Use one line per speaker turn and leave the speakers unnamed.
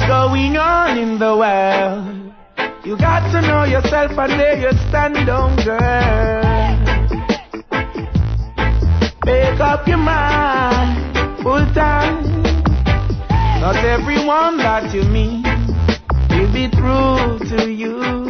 going on in the world. You got to know yourself and where you stand on, girl. Make up your mind, full time. Not everyone that you meet will be true to you.